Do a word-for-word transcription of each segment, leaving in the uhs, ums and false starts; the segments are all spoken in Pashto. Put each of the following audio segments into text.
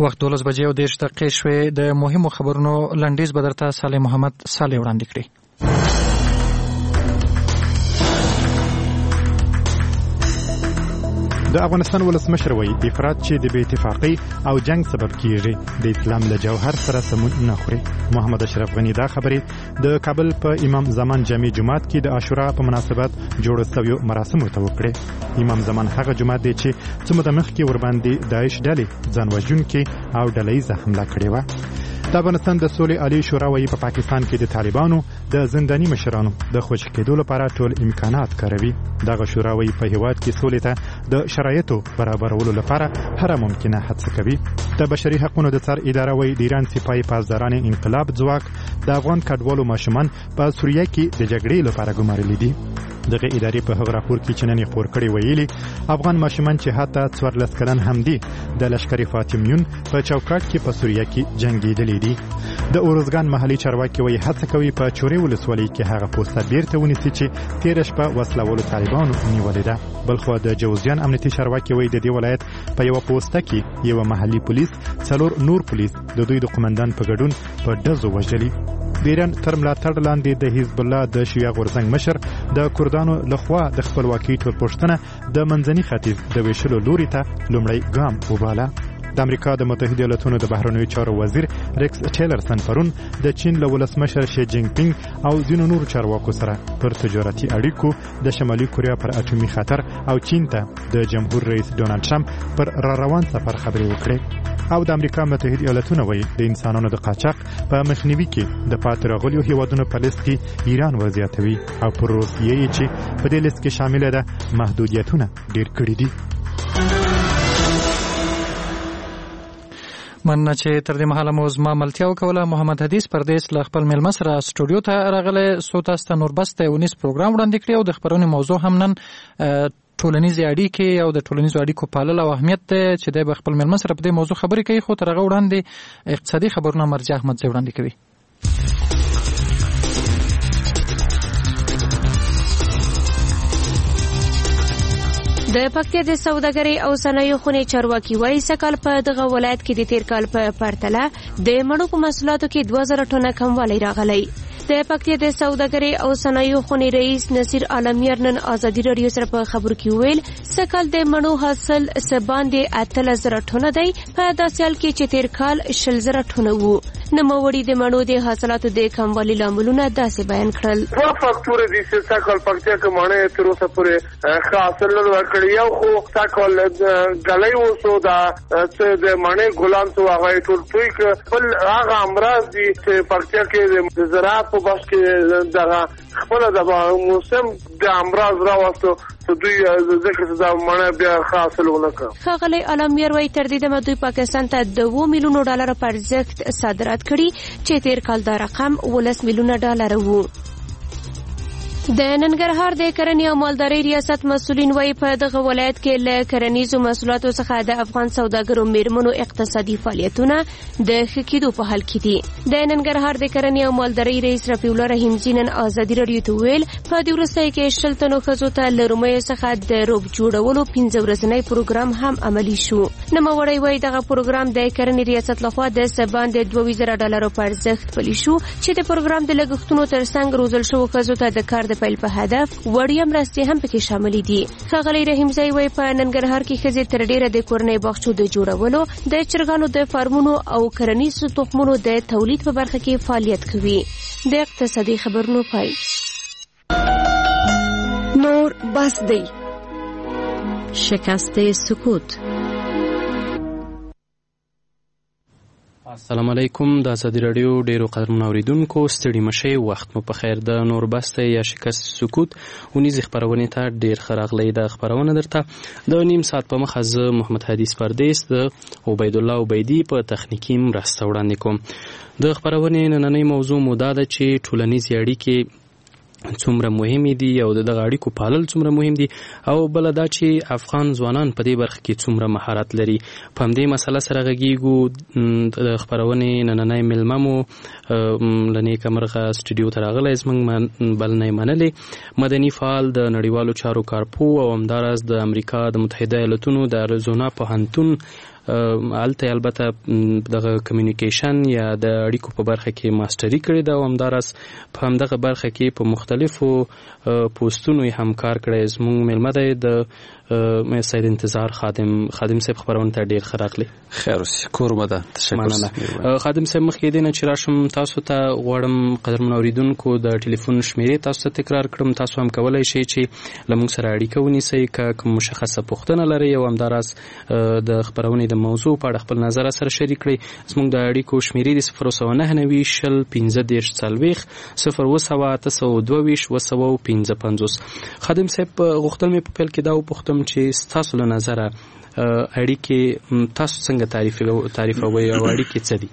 وخت دولس بجې او دېرش دقیقې شوې. د مهمو خبرونو لنډیز به درته صالح محمد صالح وړاندې کړي. د افغانستان ولسمشر وایي افراط چې د بې اتفاقۍ او جنگ سبب کیږي د اسلام له جوهر سره سمون نه خوري. محمد اشرف غنی دا خبرې د کابل په امام زمان جامع جماعت کې د عاشورا په مناسبت جوړ شویو مراسمو ته وکړې. امام زمان هغه جماعت دی چې څه موده مخکې ورباندې داعش ډلې ځان وژونکي او ډلهییزه حمله کړې وه. د افغانستان د سولې عالی شورا وایي په پاکستان کې د طالبانو د زنداني مشرانو د خوشي کېدو لپاره ټول امکانات کاروي. دغه شورا وایي په هیواد کې سولې ته د شرایطو برابرولو لپاره هر ممکنه هڅه کوي. د بشري حقوقو د څار اداره وایي د ایران سپایي پاسداران انقلاب ځواک د افغان کډوالو ماشومان په سوریه کې د جګړې لپاره ګمارلي دي. دغه ادارې په هغه راپور کې چې نن یې خپور کړی ویلي افغان ماشومان چې حتی څوارلس کلن هم دي د لشکر فاطمیون په چوکاټ کې په سوریه کې جنگېدلي دي. د اورزګان محلي چارواکي وایي هڅه کوي په چورې ولسوالۍ کې هغه پوسټه بیرته ونیسي چې تېره شپه وسلوالو طالبانو نیولې ده. بلخو د جوزجان امنیتي چارواکي وایي د دې ولایت په یو پوسټه کې یو محلي پولیس څلور نور پولیس د دوی د قومندان په ګډون په ډزو وژلي. د ایران تر ملاتړ لاندې د حزب الله د شیعه غورځنګ مشر د کردانو لخوا د خپلواکۍ ټولپوښتنه د منځني ختیځ د ویشلو لوري ته لومړی ګام وباله. د امریکا د متحده ایالاتونو د بهرنیو چارو وزیر ریکس ټیلرسن پرون د چین له ولسمشر شي جینګ پینګ او ځینو نورو چارواکو سره پر تجارتي اړیکو د شمالي کوریا پر اټومي خطر او چین ته د جمهور رئیس ډونالد ټرمپ پر را روان سفر خبرې وکړې. او د امریکا متحده ایالاتونو وایي د انسانانو د قاچاق په مخنیوي کې د پاتې راغلیو هیوادونو په لیست کې ایران وضعیتوي او پر روسیې چې په دې لیست کې شامل ده محدودیتونه ډیر کړي دي. مننه چې تر دې مهاله مو زما ملتیا وکوله. محمد حدیث پردیس له خپل مېلمه سره سټوډیو ته راغلی څو تاسو ته نوربسته ونیس پروګرام وړاندې کړی او د خبرونې موضوع هم نن ټولنیزې اړیکې او د ټولنیزو اړیکو پالل او اهمیت دی چې دی به خپل مېلمه سره په دې موضوع خبرې کوي. خو تر هغه وړاندې اقتصادي خبرونه مرجع احمدزی وړاندې کوي. د پکتیا د سوداګرۍ او صنایعو خونې چارواکي وایي سږکال په دغه ولایت کې د تیر کال په پرتله د مڼو په محصولاتو کې دوه زره ټنه کموالی راغلی. د پکتیا د سوداګرۍ او صنایعو خونې رئیس نصیر عالمیر نن ازادي راډیو سره په خبرو کې ویل سږکال د مڼو حاصل څه باندې اتلس زره ټنه دی په داسې حال کې چې تیر کال شل زره ټنه وو. نوموړي د مڼو د حاصلاتو د کموالي لاملونه داسې بیان کړل. دوه فاکتورونه دي چې سږکال پکتیا کې مڼې تر اوسه پورې ښه حاصل نه ورکړی. یو خو سږکال ګلۍ اوسو دا چې د مڼې ګلان څو هغه ټول توی بل هغه امراض دي چې پکتیا کې د زراعت په بس کې دغه خپل د موسم د امراض راوستو دوی ځکه چې دا مڼه بیا حاصل ونکړه. ښاغلی علامیر وایي تر دې دمه دوی پاکستان ته د اووه میلیونو ډالرو په ارزښت صادرات کړي چې تیر کال دا رقم اوولس میلیونه ډالر وو. د ننګرهار د کرنې او مالدارۍ ریاست مسؤلین وایي په دغه ولایت کې له کرنیزو محصولاتو څخه د افغان سوداګرو میرمنو اقتصادي فعالیتونه د ښه کېدو په حال کې دي. د ننګرهار د کرنې او مالدارۍ رئیس رفیع الله رحیمزي نن ازادي راډیو ته ویل په دې وروستیو کې شل تنو ښځو ته له رومیو څخه د روب جوړولو پنځه ورځنی پروګرام هم عملي شو. نوموړی وایي دغه پروګرام د کرنې ریاست لخوا د څه باندې دوه ویشت زره ډالرو په ارزښت پلی شو چې د پروګرام د لګښتونو ترڅنګ روزل شوو ښځو ته د کار د پیل په هدف وړیا مرستې هم پکې شاملې دي. ښاغلی رحیمزی وایي په ننګرهار کې ښځې تر ډیره د کورنۍ باغچو د جوړولو د چرګانو د فارمونو او کرنیزو تخمونو د تولید په برخه کې فعالیت کوي. د اقتصادي خبرونو پای نور بس دی. شکست سکوت. السلام علیکم. د ازادي راډیو ډیرو قدرمنو اوریدونکو ستړي مشئ وخت مو په خیر. د نور بسته یا شکست سکوت ونیزې خپرونې ته ډیر ښه راغلی. د خپرونه درته د نیم ساعت په مخه زه محمد حدیث پردیس د عبید الله عبیدي په تخنیکي مرسته وړاندې کوم. د خپرونې نننۍ موضوع مو دا ده چې ټولنیزې اړیکې څومره مهمې دي او دغه اړیکو پالل څومره مهم دي او بل دا چې افغان ځوانان په دې برخه کې څومره مهارت لري. په همدې مسله سره غږیږو. د خپرونې نننۍ مېلمه مو له نیکه مرغه سټوډیو ته راغلی زموږ بلنه یې منلې مدني فعال د نړیوالو چارو کارپو او همداراز د امریکا د متحده ایالاتونو د اریزونا پوهنتون الته البته دغه کمیونیکیشن یا د اړیکو په برخه کې ماستری کړی دا او همدارس په همدغه برخه کې په مختلفو پوسټونو یې هم کار کړی. زموږ میلمه دی د مې سید انتظار خادم خادم صاحب خبرونه ته ډیر خراغلی. خیر اوسې کور مده تشکر. خادم صاحب مخکې دینه چې راشم تاسو ته غواړم قدرمن اوریدونکو د ټلیفون شمیرې تاسو ته تکرار کړم. تاسو هم کولای شئ چې لمونږ سره اړیکه ونیسئ که کوم مشخصه پوښتنه لرئ او همداراز د خبرونې د موضوع په اړه خپل نظر سره شریک کړئ. زموږ د اړیکو شمیرې د صفر سوه نهه نوي شل پنځه دېرش څلوېښت صفر اوه سوه اته سوه دوه ویشت اوه سوه پنځه پنځوس. خادم صاحب غوښتل مې په پیل کې دا وپوښتم چې ستاسو له نظره اړیکې تاسو څنګه تعریفوئ او اړیکې څه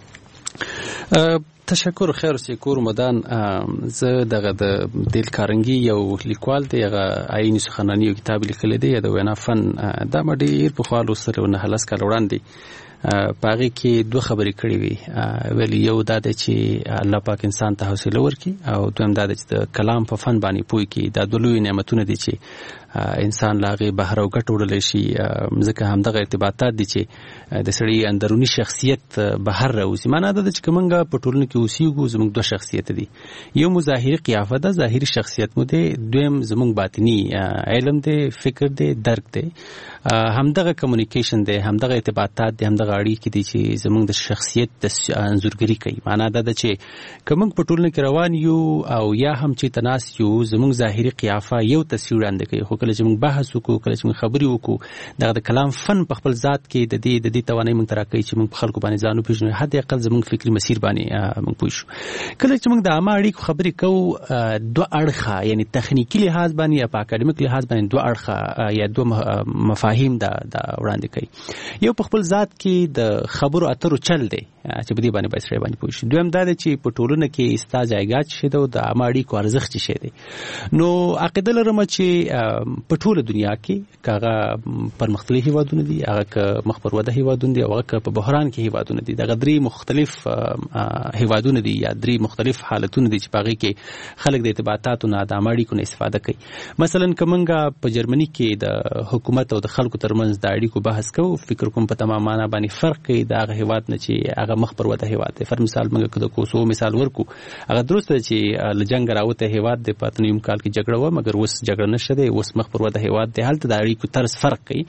دي؟ تشکر. خیر اوسې کور مدان. زه دغه د دل کارنګي یو لیکوال دی، هغه عین سخنانی یو کتاب لیکلی دی د وینا فن. دا ما ډېر پخوا لوستلی و، نه لس کاله وړاندې. په هغې کې دوه خبرې کړې وي. ویل یو دا دی چې الله پاک انسان ته حوصله ورکړي او دویم دا دی چې د کلام په فن باندې پوه کړي. دا دوه لوی نعمتونه دي چې انسان له هغې بهر او ګټه وړلی شي. ځکه همدغه ارتباطات دي چې د سړي اندروني شخصیت بهر راوځي. معنا دا ده چې که موږ په ټولنه کې اوسېږو زموږ دوه شخصیت دي. یو مو ظاهري قیافه ده، ظاهري شخصیت مو دی. دویم زموږ باطني علم دی، فکر دی، درک دی. همدغه کمیونیکیشن دی، همدغه ارتباطات دی، همدغه اړیکې دي چې زموږ د شخصیت د انځورګري کوي. معنا دا ده چې که موږ په ټولنه کې روان یو او یا هم چې تناس یو، زموږ ظاهري قیافه یو تصویر وړاندې کوي. خو کله چې موږ بحث وکړو، کله چې موږ خبرې وکړو، دغه د کلام فن په خپل ذات کې د دې د دې توانایي موږ ته راکوي چې موږ په خلکو باندې ځان وپېژنو، حد اقل زموږ فکري مسیر باندې موږ پوه شو. کله چې موږ د عامه اړیکو خبرې کوو، دوه اړخه یعنی تخنیکي لحاظ باندې یا په اکاډمیک لحاظ باندې دوه اړخه یا دوه مفاهیم دا وړاندې کوي. یو په خپل ذات کې د خبرو اترو چل دی چې په دې باندې باید سړی باندې پوه شي. دویم دا دی چې په ټولنه کې ستا ځایګاه څه شی ده او د عامه اړیکو ارزښت څه شی دی. نو عقیده لرم چې په ټوله دنیا کې که هغه پرمختللي هېوادونه دي، هغه که مخ پر وده هېوادونه دي، او هغه که په بحران کې هېوادونه دي، دغه درې مختلف هېوادونه دي یا درې مختلف حالتونه دي چې په هغې کې خلک د ارتباطاتو نه د عامه اړیکو نه استفاده کوي. مثلا که موږ په جرمني کې د حکومت او د خلکو ترمنځ د اړیکو بحث کوو، فکر کوم په تمام معنا باندې فرق کوي د هغه هېواد نه چې هغه مخ پر وده هېواد دی. فر مثال موږ که د کوسوو مثال ورکو، هغه درسته چې له جنګ راوتی هېواد دی، په اته نیم کال کې جګړه وه، مګر اوس جګړه نشته دی، اوس مخ پر وده هېواد دی. هلته د اړیکو طرز فرق کوي.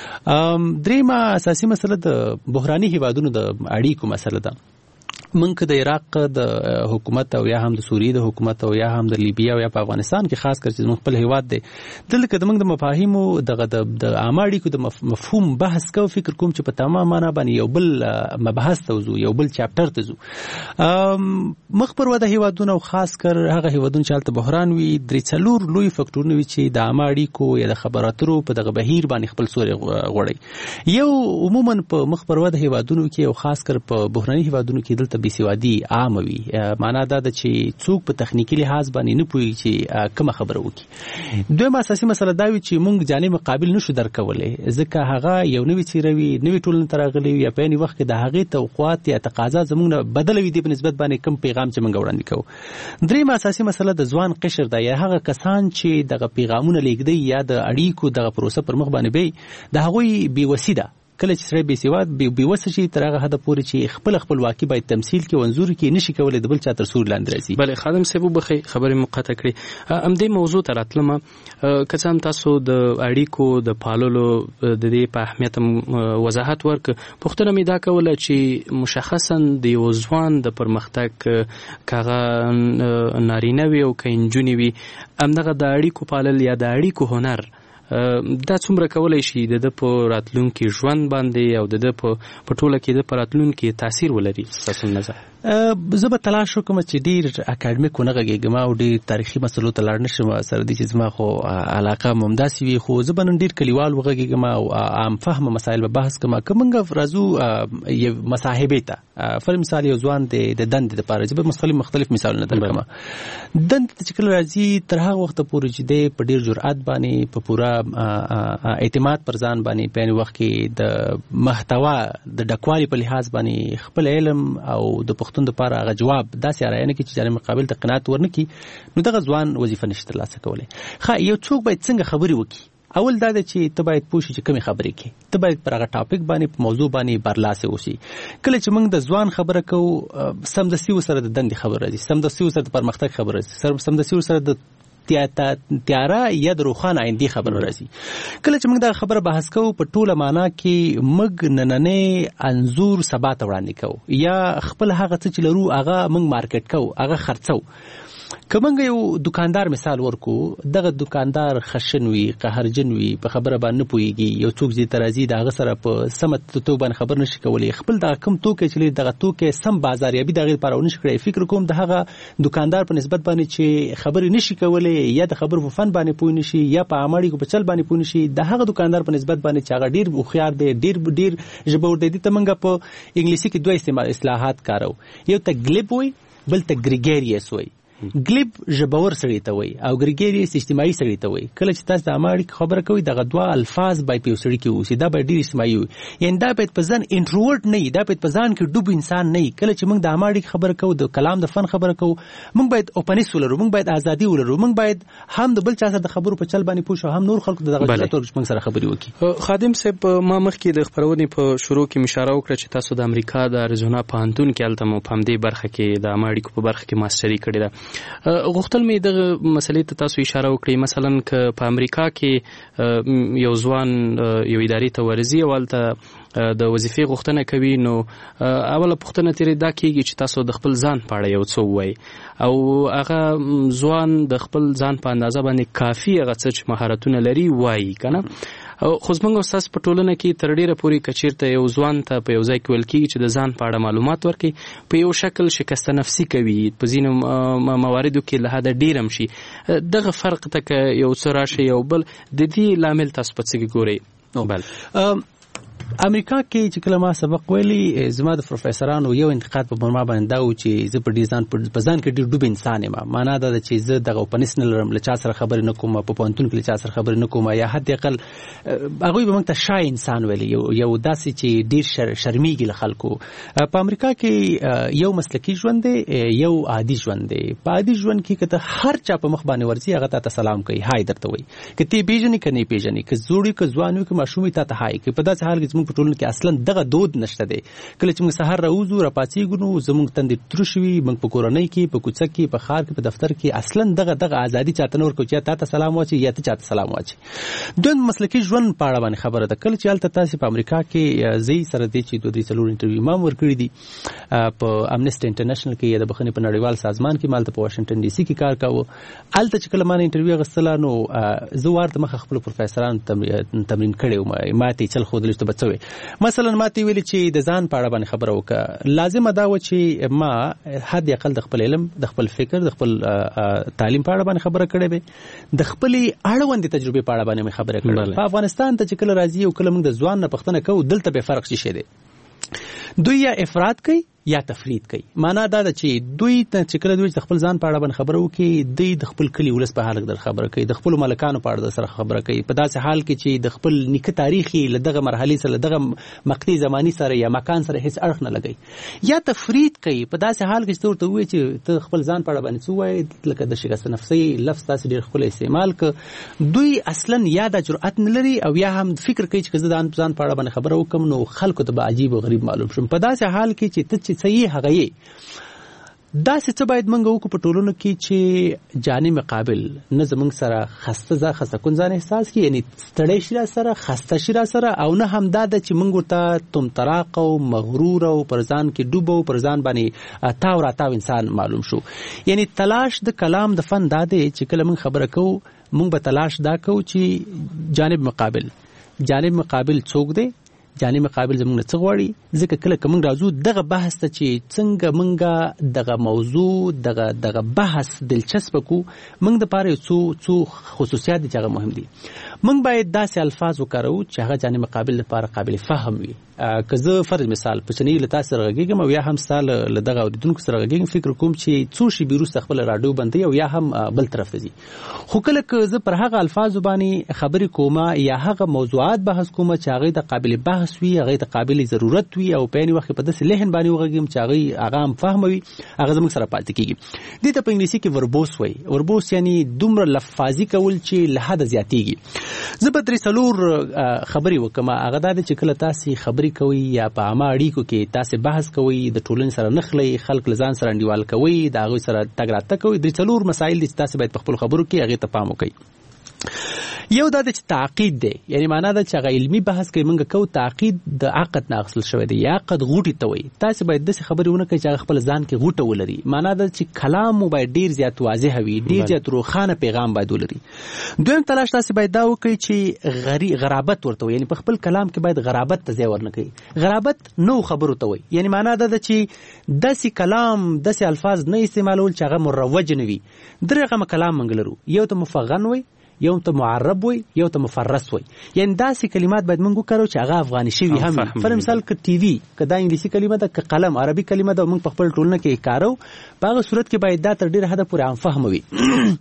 درېیمه اساسي مسله د بحراني هېوادونو د اړیکو مسله ده. موږ که د عراق د حکومت او یا هم د سوریې د حکومت او یا هم د لیبیا او یا په افغانستان کې خاص کر چې زموږ خپل هېواد دی، دلته که د موږ د مفاهیمو دغه د عامه اړیکو د مفهوم بحث کوو، فکر کوم چې په تمام معنا باندې یو بل مبحث ته وځو، یو بل چاپټر ته ځو. مخ پر وده هېوادونه او خاص کر هغه هېوادونه چې هلته بحران وي، درې څلور لوی فکټورونه وي چې د عامه اړیکو یا د خبرو اترو په دغه بهیر باندې خپل سوری غوړوي. یو عموما په مخ پر وده هېوادونو کې او خاص کر په بحراني هېوادونو کې دلته بېسوادي عامه وي. معنا دا ده چې څوک په تخنیکي لحاظ باندې نه پوهېږي چې کومه خبره وکړي. دویمه اساسي مسله دا وي چې موږ جانب مقابل نشو درک کولی، ځکه هغه یو نوې څېره وي، نوې ټولنې ته راغلی وي، یا په عین وخت کې د هغې توقعات یا تقاضا زموږ نه بدله وي، دې په نسبت باندې کوم پیغام چې موږ وړاندې کوو. درېیمه اساسي مسله د ځوان قشر ده، یا هغه کسان چې دغه پیغامونه لیږدوي یا د اړیکو دغه پروسه پر مخ باندې بیي، د هغوی بېوسي ده. کله چې سړی بېسواد بېوسه شي تر هغه حده پورې چې خپل خپلواکي باید تمثیل کړي او انځور کړي، نشي کولی د بل چا تر سوري لاندې راځي. بلې خادم صاحب وبخښئ خبرې مو قطع کړې. همدې موضوع ته راتلمه، که څه هم تاسو د اړیکو د پاللو د دې په اهمیت وضاحت ورکړ، پوښتنه مې دا کوله چې مشخصا د یو ځوان د پرمختګ که هغه نارینه وي او که نجونې وي، همدغه د اړیکو پالل یا د اړیکو هنر دا څومره کولی شي د ده په راتلونکي ژوند باندې او د ده په ټوله کې د په راتلونکي تاثیر ولري؟ ستاسو نظر. زه به تلاش وکړم چې ډېر اکاډمیک ونه غږېږم او ډېر تاریخي مسلو ته لاړ نه شم، سره دي چې زما خو علاقه هم همداسې وي، خو زه به نن ډېر کلیوال وغږېږم او عام فهمه مسایل به بحث کړم. که موږ راځو یو مصاحبې ته، فر مثال یو ځوان دی د دندې دپاره، زه به مختلف مختلف مثالونه درکړم. دندې ته چې کله راځي، تر هغه وخته پورې چې دی په ډېر جرأت باندې، په پوره اعتماد پر ځان باندې، په عین وخت کې د محتوا د ډکوالي په لحاظ باندې خپل علم او د پښتون دپاره هغه جواب داسې ارایه نه کړي چې جانب مقابل ته قناعت ورنه کړي، نو دغه ځوان وظیفه نشي ترلاسه کولی. ښه، یو څوک باید څنګه خبرې وکړي؟ اول دا چې ته باید پوه شې چې کومې خبرې کې ته باید پر هغه ټاپک باندې په موضوع باندې برلاسه اوسې. کله چې موږ د ځوان خبره کوو سمدستي ورسره د دندې خبره راځي، سمدستي ورسره د پرمختګ خبره راځي، سمدستي ورسره د تیاره یا د روښانه آیندې خبره راځي. کله چې موږ دا خبره بحث کوو په ټوله معنا کې موږ نننې انځور سبا ته وړاندې کوو یا خپل هغه څه چې لرو هغه موږ مارکیټ کوو، هغه خرڅو. که موږ یو دکاندار مثال ورکو، دغه دکاندار خشن وي، قهرجن وي، په خبره باندې نه پوهېږي، یو څوک چې ته راځي د هغه سره په سمه توګه باندې خبر نشي کولی، خپل دغه کوم توکی چې لري دغه توکی سم بازاریابي د هغې لپاره ونشي کړی. فکر کوم د هغه دکاندار په نسبت باندې چې خبرې نشي کولی یا د خبرو په فن باندې پوه نشي یا په عامه اړیکو په چل باندې پوه نشي، د هغه دکاندار په نسبت باندې چې هغه ډېر هوښیار دی، ډېر ډېر ژبه ور دی، دې ته موږ په انګلیسي کې دوه اصطلاحات کارو، یو ته ګلیب وایي، بل ته ګریګیریس وایي. ګلیب ژبور سړی ته وایي او ګریګیریس اجتماعي سړی ته وایي. کله چې تاسو د عامه اړیکو خبره کوئ دغه دوه الفاظ باید په یو سړي کې واوسي، دا باید ډېر اجتماعي وي، یعنې دا باید په ځان انټروورټ نه وي، دا باید په ځان کې ډوب انسان نه وي. کله چې موږ د عامه اړیکو خبره کوو، د کلام د فن خبره کوو، موږ باید اوپنیس ولرو، موږ باید ازادي ولرو، موږ باید هم د بل چا سره د خبرو په چل باندې پوه شو، هم نور خلکو د دغه چلتور موږ سره خبرې وکړي. خادم صاحب، ما مخکې د خپرونې په شروع کې اشاره وکړه چې تاسو د امریکا د اریزونا پوهنتون کې هلته مو په همدې برخه کې د عامه اړیکو په برخه کې ماسټري کړې ده. غوښتل مې دغه مسلې ته تاسو اشاره وکړئ، مثلا که په امریکا کې یو ځوان یو ادارې ته ورځي او هلته د وظیفې غوښتنه کوي، نو اوله پوښتنه ترې دا کېږي چې تاسو د خپل ځان په اړه یو څه ووایئ، او هغه ځوان د خپل ځان په اندازه باندې کافي هغه څه چې مهارتونه لري وایي که نه. خو زموږ او ستاسو په ټولنه کې تر ډېره پورې که چېرته یو ځوان ته په یو ځای کې ویل کېږي چې د ځان په اړه معلومات ورکړي، په یو شکل شکسته نفسي کوي، په ځینو مواردو کې له حده ډېر هم شي. دغه فرق ته که یو څه راشي یو بل، د دې لامل تاسو په څه کې ګورئ؟ بل امریکا کې چې کله ما سبق ویلي، زما د پروفیسورانو یو انتقاد په ما باندې دا و چې زه په ډېر ځان په ځان کې ډېر ډوب انسان یم. معنا دا ده چې زه دغه اوپنیس نه لرم، له چا سره خبرې نه کوم، په پوهنتون کې له چا سره خبرې نه کوم، یا حد اقل هغوی به موږ ته شای انسان ویلي، یو داسې چې ډېر شرمېږي له خلکو. په امریکا کې یو مسلکي ژوند دی، یو عادي ژوند دی. په عادي ژوند کې که ته هر چا په مخ باندې ورځي هغه تا ته سلام کوي، های درته وایي، که ته یې پېژنې که نه یې پېژنې، که زوړ وي که ځوان وي که ماشوم وي تا ته های کوي. په داسې حال کې زموږ په ټولنه کې اصلا دغه دود نشته دی. کله چې موږ سهار راوځو راپاڅېږو نو زموږ تندې تروش وي، موږ په کورنۍ کې، په کوڅه کې، په ښار کې، په دفتر کې اصلا دغه دغه ازادي چاته نه ورکوو چې یا تا ته سلام واچوي یا ته چاته سلام واچوي. دویم مسلکي ژوند په اړه باندې خبره ده. کله چې هلته تاسې په امریکا کې ځئ، سره دې چې دوه درې څلور انټرویو ما هم ورکړي دي په امنیسټي انټرنیشنل کې یا د بخښنې په نړیوال سازمان کې، ما هلته په واشنګټن ډي سي کې کار کاوه. هلته چې کله ما نه انټرویو اخیستله نو زه ورته مخه خپلو پروفیسرانو تمرین کړی وم، ما ته یې چل ښودلی چې ته به څه وایې. مثلا ما ته ویلي چې د ځان په اړه باندې خبره وکړه. لازمه دا و چې ما حد اقل د خپل علم، د خپل فکر، د خپل تعلیم په اړه باندې خبره کړې وي، د خپلې اړوندې تجربې په اړه باندې مې خبره کړې. په افغانستان ته چې کله راځي او کله موږ د ځوان نه پوښتنه کوو، دلته به فرق څه شی دی؟ دوی یا افراد کوي یا تفرید کوي. معنا دا ده چې دوی چې کله دوی د خپل ځان په اړه باندې خبره وکړي، دوی د خپل کلي ولس په حال کې در خبره کوي، د خپلو ملکانو په اړه در سره خبره کوي، په داسې حال کې چې د خپل نیکه تاریخ یې له دغه مرحلې سره، له دغه مقطع زماني سره یا مکان سره هیڅ اړخ نه لګوي. یا تفرید کوي په داسې حال کې چې ته ورته ووایې چې ته خپل ځان په اړه باندې څه وایې، لکه د شکسته نفسۍ لفظ تاسې ډېر ښکلی استعمال که دوی اصلا یا دا جرأت نه لري او یا هم فکر کوي چې که زه د ځان په اړه باندې خبره وکړم نو خلکو ته به عجیب او غریب معلوم شم. په داسې حال کې چې ته چې څه یې هغه یې. داسې څه باید موږ وکړو په ټولنو کې چې جانب مقابل نه زموږ سره خسته ځا خسته کن ځان احساس کړي، یعنی ستړی شي را سره، خسته شي را سره، او نه هم دا ده چې موږ ورته طمطراق او مغرور او پر ځان کې ډوب او پر ځان باندې تاو راتاو انسان معلوم شو. یعنی تلاش د کلام د فن دا دی چې کله موږ خبره کوو، موږ به تلاش دا کوو چې جانب مقابل جانب مقابل څوک دی، جانب مقابل زموږ نه څه غواړي. ځکه کله که موږ راځو دغه بحث ته چې څنګه موږ دغه موضوع دغه دغه بحث دلچسپه کړو، موږ دپاره یو څو څو خصوصیات دي چې هغه مهم دي. موږ باید داسې الفاظ وکاروو چې هغه جانب مقابل لپاره قابل فهم وي. که زه فرض مثال په چنۍ له تاسو سره غږیږم او یا هم ستا له دغه اورېدونکو سره غږیږم، فکر کوم چې څو شېبې وروسته خپله راډیو بندوي او یا هم بل طرف ته ځي. خو کله که زه پر هغه الفاظو باندې خبرې کومه یا هغه موضوعات بحث کومه چې هغې د قابل بحث بحث وي هغه ته قابل ضرورت وي او په وخت په داسې لهن باندې وغږم چې هغه هغه هم فهموي هغه زموږ سره پاتې کیږي. دې ته په انګلیسي کې وربوس وایي. وربوس یعنی دومره لفاظي کول چې له حده زیاتېږي. زه به درې څلور خبرې وکم. هغه دا چې کله تاسو خبرې کوي یا په عامه اړیکو کې تاسو بحث کوي د ټولنې سره نخلي خلک لزان سره انډیوال کوي دا غوي سره تګ راتګ کوي. درې څلور مسایل دي تاسو باید په خپل خبرو کې هغه ته پام وکړئ. یو دا چې تعقید دی، یعنی معنا دا چې هغه علمي بحث کوي موږ کو تعقید د عقد نه اخیستل شوی دی یا عقد غوټي ته وایي. تاسو باید داسې خبرې ونه کوئ چې هغه خپل ځان کې غوټه ولري. معنا دا چې کلام مو باید ډیر زیات واضح وي، ډیر زیات روښانه پیغام باید ولري. دویم تلاش تاسو باید دا وکړئ چې غری غرابت ورته وایي، یعنی په خپل کلام کې باید غرابت ته ځای ورنه کوي. غرابت نو خبرو ته وایي، یعنی معنا دا چې داسې کلام داسې الفاظ نه استعمالول چې هغه مروج نه وي. درېغه کلام موږ لرو، یو ته مفغن وایي، یو ته معرب وي، یو ته مفرس وي. یعنی داسې کلمات باید موږ وکړو چې هغه افغاني شوي هم وي. پر مثال که ټي وي که دا انګلیسي کلمه ده که قلم عربي کلمه ده موږ په خپل ټولنه کې کارو، په هغه صورت کې باید دا تر ډېره حده پورې عام فهم وي.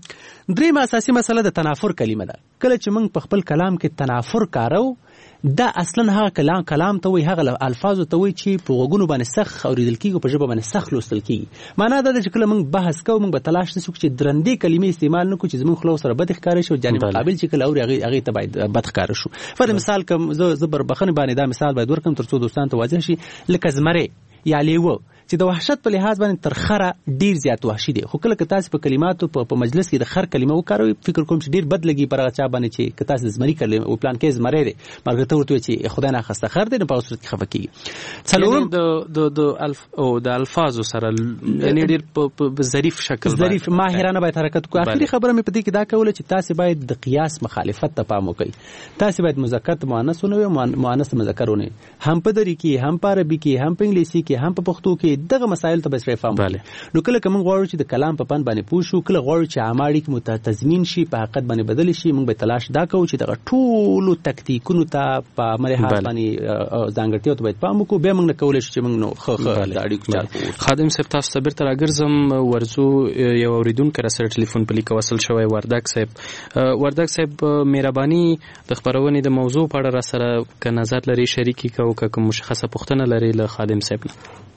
درېیمه اساسي مسله د تنافر کلمه ده. کله چې موږ په خپل کلام کې تنافر کارو دا اصلا هغه کلام کلام ته وي، هغه الفاظ ته وي چې په غوږونو باندې سخت اوریدل کیږي، په ژبه باندې سخت لوستل کیږي. معنا دا ده چې کله موږ بحث کوو موږ به تلاش وکړو چې درندې کلمې استعمال نه کړو چې زموږ خلو سره بد ښکاره شي او جانب مقابل چې کله اوري هغه هغه ته باید بد ښکاره شو. پر مثال کوم زه زه بربخنه باندې دا مثال باید ورکم تر څو دوستان ته واضح شي. لکه زمره یا لیوه چې د وحشت په لحاظ باندې تر خره ډیر زیات وحشي دی، خو کله که تاسو په کلماتو په مجلس کې د خر کلمه وکاروئ فکر کوم چې ډیر بد لګي پر هغه چا باندې چې که تاسو زمري کلمه او پلان کې زمری دی مرګ ته ورته چې خدای نه خسته خر دی، نه په صورت کې خفه کیږي. څلورم د د د الف او د الفاظو سره یعنی ډیر په ظریف شکل ظریف ماهرانه باید حرکت وکړو. اخري خبره مې په دې کې دا کوله چې تاسو باید د قیاس مخالفت ته پام وکړئ. تاسو باید مذکر ته مؤنث ونه وي، مؤنث ته مذکر ونه، هم په دری کې هم په عربي کې هم په انګلیسي کې هم په پښتو کې دغه مسایل ته بسره فهم. نو کله کوم غواړو چې د کلام په پن باندې پوه شو، کله غواړو چې عاماړي کې متتضمین شي په حقیقت باندې بدل شي، موږ به تلاش دا کوو چې دغه ټولو تکتیکونو ته په مرحله باندې ځانګړتیاو ته باید پام وکړو. به موږ نه کولای شو چې موږ نو خو خو د اړیکو چارو خادم صاحب تاسو ته بیرته راګرځم. ورزو یو اوریدونکو سره ټلیفون په لیک وصل شوی وردک صاحب. وردک صاحب مهرباني د خبرونې د موضوع په اړه را سره که نظر لري شریکي کوو که کوم مشخصه پوښتنه لري له خادم صاحب.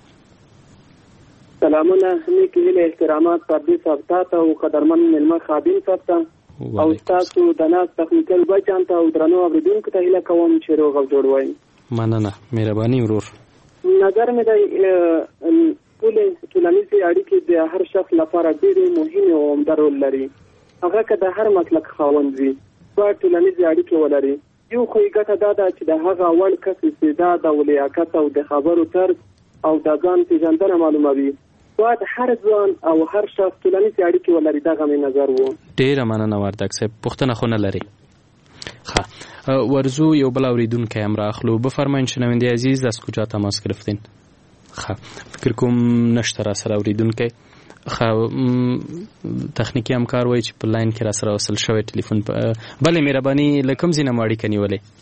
سلامونه نیک هیله احترامات پردي صاحب ته او قدرمن ملما خادم صاحب ته او تاسو د ناس تخنیکل بچان ته او درنو اوریدونکو ته هیله کوم چې روغ او جوړ وای. مننه مهرباني ورور. نظر مې د ټول ټولنیزې اړیکې د هر شخص لپاره ډېرې مهمې او عمده رول لري. هغه که د هر مسلک خاوند وي باید ټولنیزې اړیکې ولري. یو خو یې ګټه دا ده چې د هغه اول کس استعداد او لیاقت او د خبرو طرز او د ځان پېژندنه معلوموي. باید هر ځوان او هر شخص ټولنیزې اړیکې ولري. دغه مې نظر و. ډېره مننه وردک صاحب. پوښتنه خو نه لري؟ ها ورزو یو بل اوریدونکی هم راخلو. بفرمایید شنونده عزیز از کجا تماس گرفتین؟ خب فکر کوم نشته را سره اوریدونکی. خب تخنیکی همکار وایي چې په لاین کې را سره وصل شوی ټلیفون. بله مهرباني له کوم ځای نه مو اړیکه نیولې؟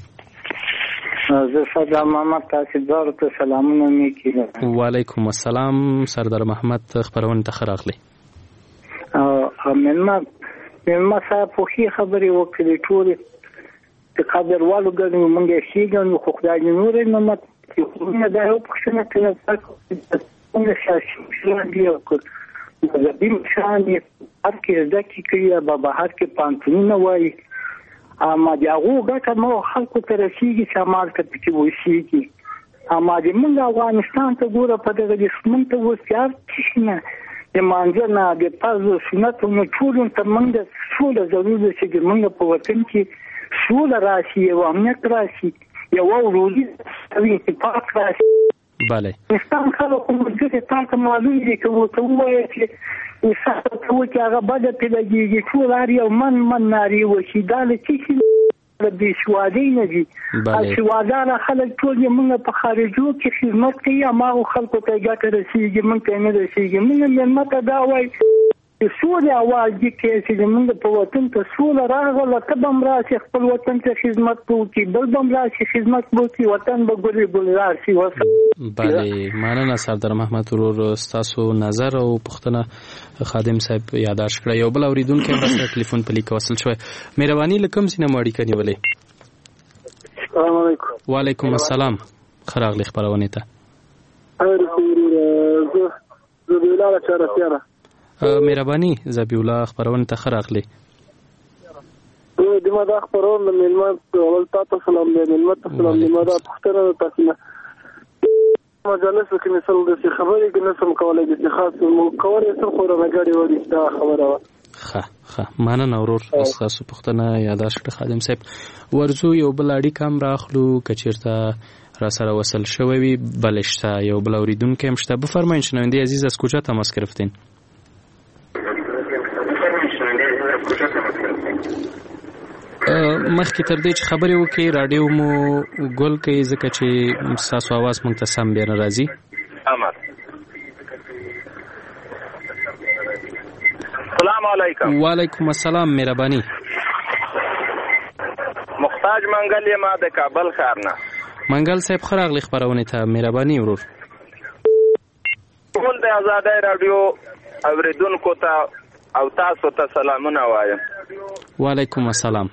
زه سردار محمد تاسو دواړو ته سلامونه میکړم. وعلیکم السلام سردار محمد خبرونه ته ښه راغلی. او مېلمه مېلمه صاحب په ښې خبرې وکړې ټولې د قدروالو ګڼو موږ یې ښېګڼو خو خدای دې نورې نعمت کړي. مینه دا یو پوښتنه کوله څنګه سیاسي مشران دي او مذهبي مشران دي هر کې زده کړي کوي به بهر کې پوهنتونونه وایي اما د هغو ګټه مو خلکو ته رسېږي چې عمل ته پکې وشيږي. اما د موږ افغانستان ته ګوره په دغه دښمن ته اوس یار څه نه د مانځه نه د فرض سنتو نه ټولو ته موږ سوله ضروري ده چې موږ په وطن کې سوله راشي او امنیت راشي یوه وروري اتفاق راشي. بله افغانستان خلکو موږ ته تاسو معلوم دي که ورته ووایه چې انسان ته وکړي هغه بده پرې لګېږي ټول هر یو من من نارې وشي دا له څه شي د بېسوادۍ نه دي. سواداره خلک ټول یې موږ په خارجو کې خدمت کوي هماغو خلکو ته یې ګټه رسېږي موږ ته یې نه رسېږي. موږ مېلمه ته دا وایي چې سولې اواز دې کوي چې موږ په وطن ته سوله راغله ته به هم راشي خپل وطن ته خدمت به وکړي بل به هم راشي خدمت به وکړي وطن به ګلې ګلزار شي. بله مننه سردار محمد ورور ستاسو نظر او پوښتنه خادم صاحب یادداشت کړه. یو بل اوریدونکی هم راسره ټلیفون په لیک وصل شوی. مهرباني له کوم ځای نه مو اړیکه نیولې؟ السلام علیکم. وعلیکم السلام. خراغلی خبرونه ته. زه زبیولا له چارسیانه. مهرباني زبیولا خبرونه ته خراغلی. د ما دا خبرونه ملمت اول تاسو سلام دی ملمت سلام دی ما دا پښتنه تاسو نه مجلس کې مثال د خبرې کې نسم کولای د خاص مو کولای سم خو نه غاډي وړي دا خبره ښه ښه مننه ورور تاسو پښتنه یاداشت خادم صاحب ورزو یو بل اړیکه کم راخلو کچیرته را سره وصل شوی وي بلشته یو بل اوریدونکو هم شته بفرمایئ شنونده عزیز از کجا تماس گرفتین؟ مخکې تر دې چې خبرې وکړي راډیو مو ګل کوي ځکه چې ستاسو اواز موږ ته سم بیا نه راځي. السلام علیکم. وعلیکم السلام. مهرباني. محتاج منګل یم د کابل ښار نه. منګل صاحب ښه راغلی خپرونې ته. مهرباني ورور. ټول د ازادۍ راډیو اوریدونکو ته او تاسو ته سلامونه وایم. وعلیکم السلام.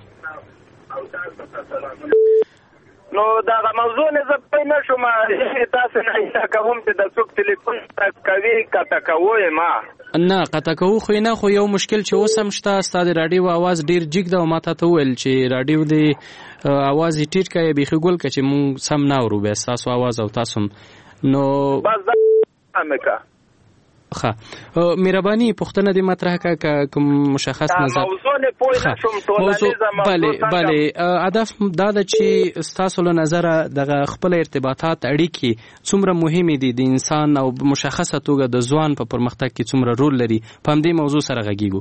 نو دا موضوع نه زه پې نه شوم تاسو نه ایسا کوم چې د څوک ټلیفون کوي کته کوی ما نه قطع کوو خو نه خو یو مشکل چې اوس هم شته ستاسو د راډیو आवाज ډیر جګ ده او ماته ته ویل چې راډیو دی आवाज یې ټیټ کوي بیخي ګول که چې مونږ سم نه اورو بیا ستاسو आवाज او تاسو نو بس دا امکا ښه مهرباني پوښتنه دې مطرح کړه کوم مشخص نظر موضوع نه پوه نه شوم ټولنیزه بله بله هدف دا ده چې ستاسو له نظره دغه خپل ارتباطات اړیکې څومره مهمې دي د انسان او مشخصه توګه د ځوان په پرمختګ کې څومره رول لري په همدې موضوع سره غږیږو.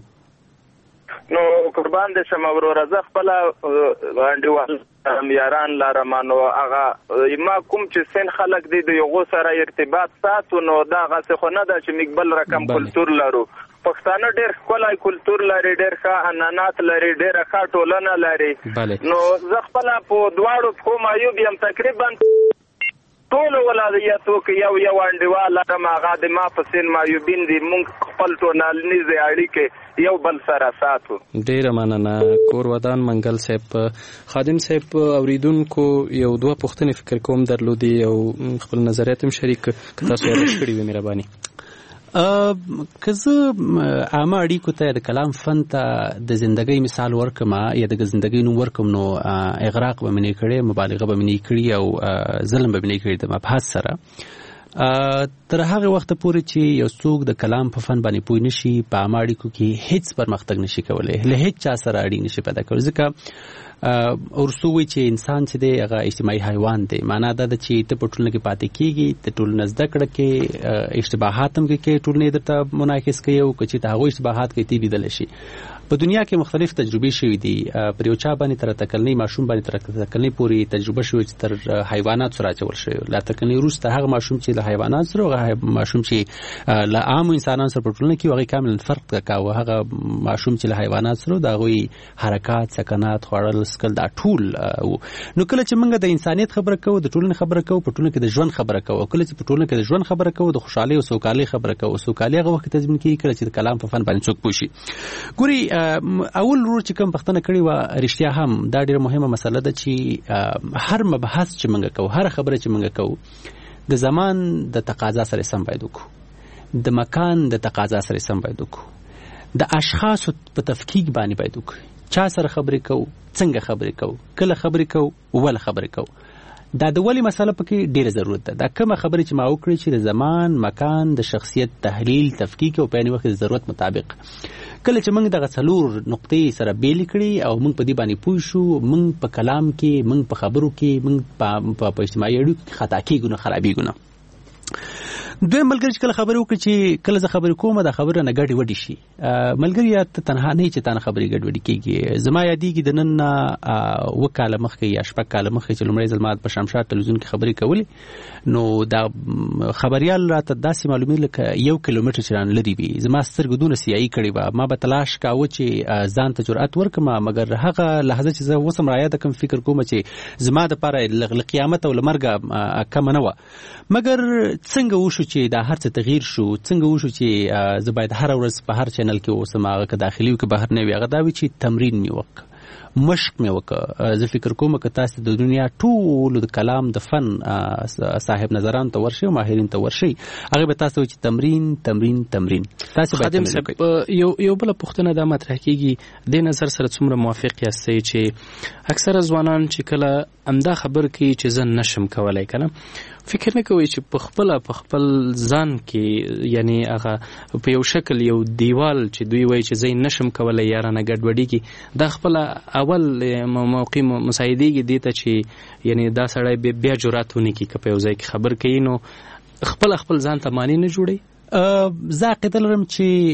نو قربان دې شم وروره زه خپله انډیوال یاران لرم نو هغه ما کوم چې سن خلک دي د یو سره ارتباط ساتو نو دا غسه خو نه ده چې موږ بل رقم کلتور لرو. پښتانه ډېر ښکلی کلتور لري ډېر ښه عنعنات لري ډېره ښه ټولنه لري. نو زه خپله په دواړو پښو معیوب یم تقریبا ټولو ولایتو کې یو یو انډیوال لرم هغه د ما په سن معیوبین دي موږ خپل ټولنیزې اړیکې یو بل سره ساتو. ډیره مننه کور ودان منګل صاحب. خادم صاحب اوریدونکو یو دوه پوښتنې فکر کوم درلودي او خپل نظریات هم شریک که تاسو یې کړی وي مهرباني. که زه عامه اړیکو ته د کلام فن ته د زندګۍ مثال ورکم یا د زندګۍ نوم ورکم نو اغراق به مې نه کړی مبالغه به مې نه کړي او ظلم به مې نه کړي د مبحث سره تر هغه وخت پورې چې یو څوک د کلام په فن باندې پوه نشي په عامه اړیکو کې هیڅ پرمختګ نشي کولی له هیڅ چا سره اړیکې نشي پیدا کولی ځکه ورسوي چې انسان چې دی هغه اجتماعي حیوان دی معنا دا ده چې ته په ټولنه کې پاتې کېږي د ټولنه زده کړه کې اشتباهات هم کې ټولنې درته منعکس کوي او که چې ته هغوی اشتباهات کوي تی لیدلی شي. په دنیا کې مختلف تجربې شوي دي پر یو چا باندې تر تکلنۍ ماشوم باندې تر تکلنۍ پورې تجربه شوې چې تر حیوانات سره اچول شوی لا تکلنۍ وروسته هغه ماشوم چې له حیوانات سره هغه ماشوم چې له عامو انسانانو سره په ټولنه کې هغه کاملا فرق کوي هغه ماشوم چې له حیوانات سره د هغوی حرکات سکنات خوړل سکل دا ټول نو کله چې موږ د انسانیت خبره کوو د ټولنې خبره کوو په ټولنه کې د ژوند خبره کوو کله چې په ټولنه کې د ژوند خبره کوو د خوشحالۍ او سوکالۍ خبره کوو سوکالۍ هغه وخت تضمین کیږي کله چې د کلام په فن باندې څوک پوه شي. ګوري اول ورور چې کوم پښتنه کړې وه رښتیا هم دا ډېره مهمه مسله ده چې هر مبحث چې موږ کوو هر خبره چې موږ کوو د زمان د تقاضا سره سم باید وکړو د مکان د تقاضا سره سم باید وکړو د اشخاصو په تفکیک باندې باید وکړو چا سره خبرې کوو څنګه خبرې کوو کله خبرې کوو ول خبرې کوو دا د ولې مسله پکې ډېره ضرورت ده دا کومه خبرې چې ما وکړې چې د زمان مکان د شخصیت تحلیل تفکیک او په عین وخت د ضرورت مطابق کله چې موږ دغه څلور نقطې سره بیلې کړي او موږ په دې باندې پوه شو موږ په کلام کې موږ په خبرو کې موږ په اجتماعي اړیکو کې خطا کېږو نه خرابېږو نه. دوی ملګری چې کله خبرې وکړي چې کله زه خبرې کوم دا خبره نه ګډې وډې شي ملګری یا ته تنها نه چې تا نه خبرې ګډ وډې کېږي. زما یادېږي د نن اوه کاله مخکې یا شپږ کاله مخکې چې لومړی ځل ما په شمشاد تلویزیون کې خبرې کولې نو دا خبریال راته داسې معلومېږي لکه یو کیلومتر چې رانه لرې وي زما سترګو دونه سیایي کړې وه ما به تلاش کاوه چې ځان ته جرأت ورکړم مګر هغه لحظه چې زه اوس هم رایاده کوم فکر کوم چې زما دپاره له قیامت او له مرګه کمه نه وه مګر څنګه وشو چې دا هر څه تغییر شو څنګه وشو چې زه باید هر ورځ په هر چینل کې اوسم هغه که داخلي وي که بهرنی وي هغه دا وي چې تمرین مې وکړ مشق مې وکړ. زه فکر کوم که تاسو د دنیا ټول د کلام د فن صاحب نظران ته ورشي او ماهرین ته ورشي، هغه به تاسو چې تمرین تمرین تمرین تاسو باید یو یو بل پوښتنه دا مطرح کیږي د نظر سره څومره موافق یاستئ چې اکثره ځوانان چې کله امدا خبر کوي چې زه نشم کولای کنه فکر نه کوي چې په خپل په خپل ځان کې یعنی هغه په یو شکل یو دیوال چې دوی وایي چې زه نشم کولای یارانه ګډوډیږي دا خپل اول موقع مساعدېږي دي ته چې یعنی دا سړی بیا جرأت ونی کی که په یو ځای کې خبر کوي نو خپل خپل ځان ته معنی نه جوړي. زه عقیده لرم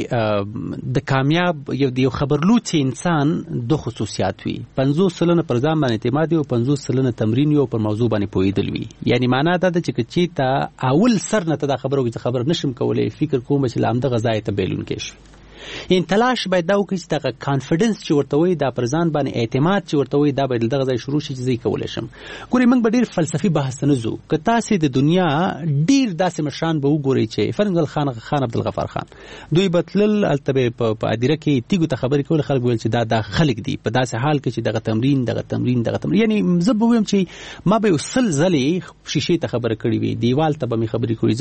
چې د کامیاب یو د یو خبرلوڅ انسان دو خصوصیات وي، پنځوس سلنه پر ځان باندې اعتماد وي او پنځوس سلنه تمرین وي او پر موضوع باندې پوهېدل وي. یعنی معنا دا ده چې که چېرته اول سر نه ته دا خبره وکړي چې خبر نشم کولی، فکر کوم چې له همدغه ځایه ته بیلونکی شي. ان تلاش باید دا وکړي چې دغه کانفیډنس چې ورته وایي دا پر ځان باندې اعتماد چې ورته وایي دا باید له دغه ځای شروع شي چې زه یې کولی شم. ګورئ موږ به ډېر فلسفي بحث ته نه ځو. که تاسې د دنیا ډېر داسې مشران به وګورئ چې فرض خان خان عبدالغفار خان دوی به تلل هلته به په هدیره کې تیږو ته خبرې کولې، خلک ویل چې دا دا خلک دي په داسې حال کې چې دغه تمرین دغه تمرین دغه تمرین. یعنی زه به ویم چې ما به یو سل ځلې شیشې ته خبره کړې وي، دیوال ته به مې خبرې کړې.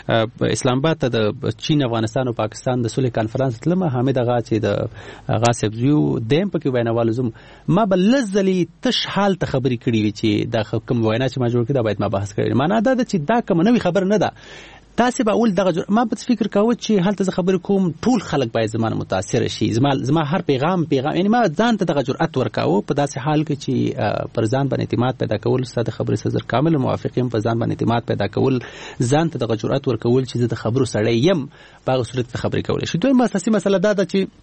زه اسلام آباد ته د چین افغانستان او پاکستان د صلح کانفرنس تلم، حامد اغا چې د غاسب زیو دیم پکې ویناوال زم ما بل لزلی تش حال ته خبرې کړې وي چې دا کوم وینا چې ما جوړ کړی دا باید ما بحث کړی. معنا دا ده چې دا کوم نوې خبر نه ده. تاسې به اول دغه ما به فکر کاوه چې هلته زه خبرې کوم ټول خلک باید زما نه متاثره شي، زما زما هر پیغام پیغام یعنی ما ځان ته دغه جرأت ورکاوه په داسې حال کې چې پر ځان باندې اعتماد پیدا کول. ستا د خبرې سره کامل موافق یم، په ځان باندې اعتماد پیدا کول، ځان ته دغه جرأت ورکول چې زه د خبرو سړی یم، په هغه صورت کې خبرې کولی شي. دویمه اساسي مسله دا ده چې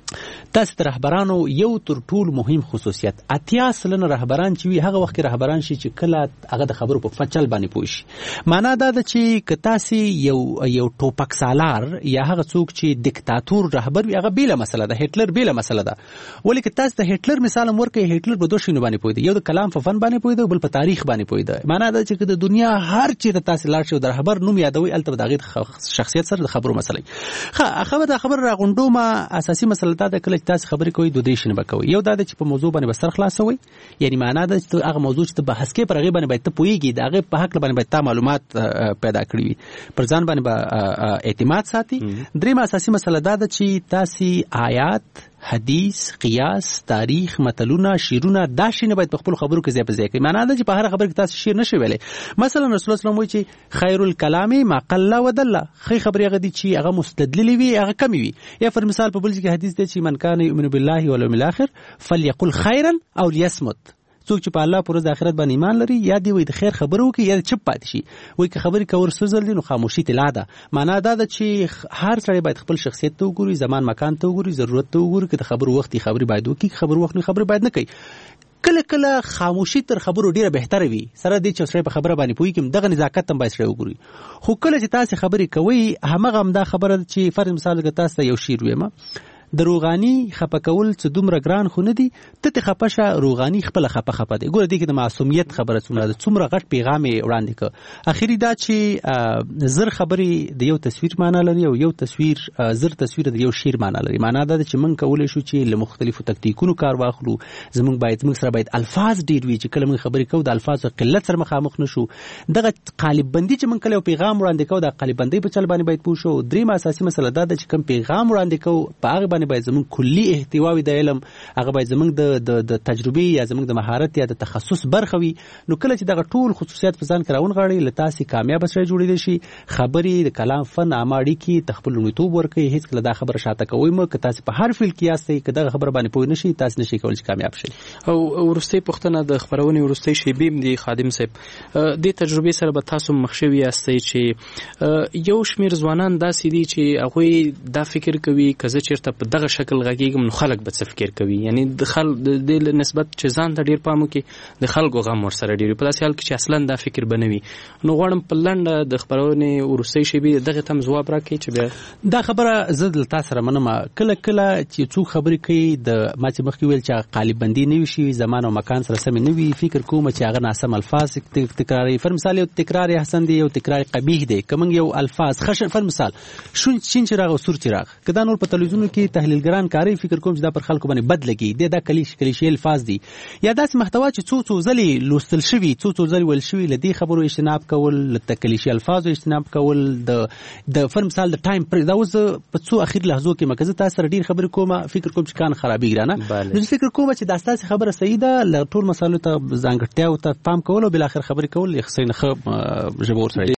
تاسو ته رهبرانو یو تر ټول مهم خصوصیت اتیا سلنه رهبران چې وي هغه وخت کې رهبران شي چې کله هغه د خبرو په فچل باندې پوه شي. معنا دا ده چې که تاسې یو یو ټوپک سالار یا هغه څوک چې دیکتاتور رهبر وي هغه بیله مسله ده، هټلر بیله مسله ده. ولې که تاسو د هټلر مثال هم ورکوئ، هټلر په دوه شیانو باندې پوهېده، یو د کلام په فن باندې پوهېده او بل په تاریخ باندې پوهېده. معنا دا چې د دنیا هر چېرته تاسې لاړ شئ او د رهبر نوم یادوئ هلته به د هغې شخصیت سره د خبرو مسله وي. ښه خبر دا خبر راغونډومه اساسي مسله دا ده کله چې تاسو خبرې کوئ دوه درې شیونه به کوئ. یو دا ده چې په موضوع باندې به سر خلاصوئ، یعنی معنا ده چې هغه موضوع چې ته بحث کوې پر هغې باندې باید ته پوهېږي، د هغې په هکله باندې باید تا معلومات پیدا کړي وي، پر ځان باندې به اعتماد ساتي. درېیمه اساسي مسله دا ده چې تاسې آیات، حدیث، قیاس، تاریخ، متلونه، شعرونه دا شیونه باید په خپلو خبرو کې ځای په ځای کړئ. معنا ده چې په هره خبره کې تاسو شعر نشئ ویلی. مثلا رسول الله صلی الله علیه وسلم وایي چې خیر الکلام ما قل ودل، ښې خبرې هغه دي چې هغه مستدللې وي هغه کمې وي. یا پر مثال په بل ځای کې حدیث دی چې من کان یؤمن بالله والیوم الاخر فلیقل خیرا او لیصمت. څوک چې په الله پر ورځ د آخرت باندې ایمان لري یا دی وایي د خیر خبره وکړي یا چپ پاتې شي. وایي که خبرې کول سوزل دي نو خاموشي طلا ده. معنا دا ده چې هر سړی باید خپل شخصیت ته وګوري، زمان مکان ته وګوري، ضرورت ته وګوري. که د خبرو وخت خبرې باید وکړي، که خبرو وخت خبرې باید نه کوي. کله کله خاموشي تر خبرو ډیره بهتره وي، سره دې چې سړی په خبره باندې پوهېږي دغه نزاکت هم باید سړی وګوري. خو کله چې تاسې خبرې کوئ همغه همدا خبره ده چې فرض مثال که تاسو ته یو شعر ویمه د روغاني خپه کول څه دومره ګران خو نه دي، ته ترې خپه شه، روغاني خپله خپه خپه دی. ګوره دې کې د معصومیت خبره څومره ده، څومره غټ پیغام یې وړاندې کړ. اخري دا چې زر خبرې د یو تصویر معنا لري او یو تصویر زر تصویر د یو شعر معنا لري. معنا دا ده چې موږ کولی شو چې له مختلفو تکتیکونو کار واخلو. زموږ باید زموږ سره باید الفاظ ډېر وي چې کله موږ خبرې کوو د الفاظو قلت سره مخامخ نه شو. دغه قالب بندي چې موږ کله یو پیغام وړاندې کوو د قالب بندۍ په چل باندې باید پوه شو. درېیمه اساسي مسله دا ده چې کوم پیغام وړاندې کوو په هغې باندې باید زموږ کلي احتواوي د علم، هغه باید زموږ د د تجربې یا زموږ د مهارت یا د تخصص برخه وي. نو کله چې دغه ټول خصوصیات په ځان کې راونغاړئ له تاسې کامیابه سړی جوړېدی شي. خبرې د کلام فن عامه اړیکې ته خپل لومړیتوب ورکوئ، هېڅکله دا خبره شاته کوئ مه. که تاسې په هر فیلډ کې یاستئ که دغه خبره باندې پوه نه شئ تاسې نه شئ کولی چې کامیاب شئ. او وروستۍ پوښتنه د خپرونې وروستۍ شیبې هم دي خادم صاحب، دې تجربې سره به تاسو مخ شوي یاستئ چې یو شمېر ځوانان داسې دي چې هغوی دا فکر کوي که زه چېرته په دغه شکل غږېږم نو خلک به څه فکر کوي. یعنی د خل د دې نسبت چې ځان ته ډېر پام وکړي د خلکو غم ورسره ډېر وي په داسې حال کې چې اصلا دا فکر به نه وي. نو غواړم په لنډه د خپرونې وروستۍ شیبې دغې ته هم ځواب راکړئ چې بیا دا خبره زه له تا سره منم. کله کله چې څوک خبرې کوي د ما چې مخکې ویل چې قالب بندي نه وي شوي، زمان او مکان سره سمې نه وي، فکر کوم چې هغه ناسم الفاظ تکراروي. فر مثال یو تکرار حسن دی، یو تکرار قبیح دی. که موږ یو الفاظ خشن فر مثال شین چراغ او سور چراغ که دا نور په تلویزیونو کې تحلیلګران کاری فکر کوم چې دا پر خلکو باندې بد لګي د دا کلیش کلیشي الفاظ دي یا داسې محتوا چې څو څو ځلې لوستل شوي څو څو ځلې ویل شوي له دې خبرو اجتناب کول له کلیشي الفاظو اجتناب کول د د فر مثال د ټایم دا اوس په څو اخیر لحظو کې مکه زه تاسو سره ډیر خبرې کوم فکر کوم چې کان خرابېږي رانه نو فکر کوم چې دا تاسو خبره صحیح ده له ټول مسالو ته ځانګړتیا او ته پام کول او بل اخر خبرې کول یې خصینه خ جبور سره